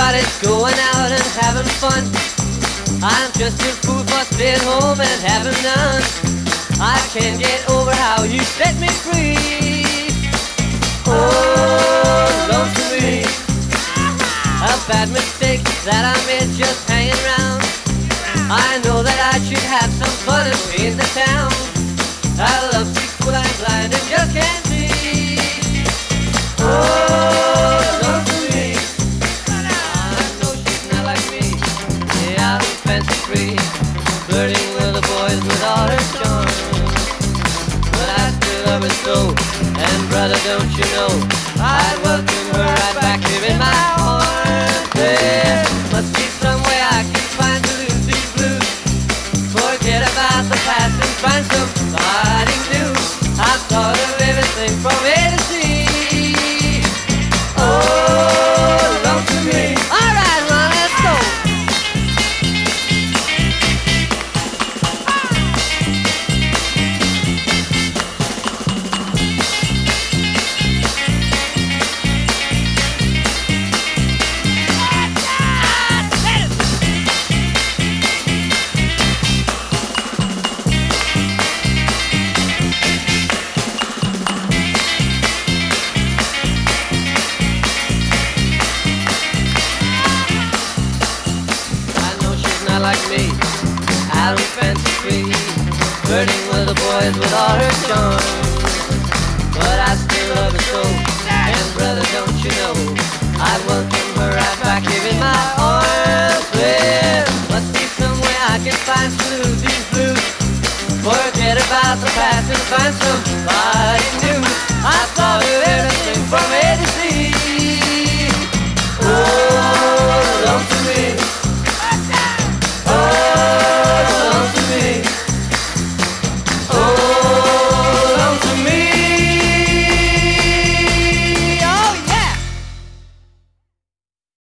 Everybody's going out and having fun. I'm just a fool for staying home and having none. I can't get over how you set me free. Oh, love to me. A bad mistake that I made just hanging around. I know that I should have some fun and paint the town. I love sick, fool, I'm blind and just can't see. Oh, love to me. I know she's not like me. Yeah, I'm fancy free, flirting with the boys with all her charm. But I still love her so, and brother, don't you know, I'd welcome her right back here in my arms. There must be some way I can find to lose these blues. Forget about the past and find somebody new. I've thought of everything from A to Z. Oh, love to me. All right, Ron, let's go. Like me, out of fancy free, flirting with the boys with all her charm. But I still love her so, and brother, don't you know, I'd welcome her right back here in my arms. Well, must be some way I can find to lose these blues. Forget about the past and find some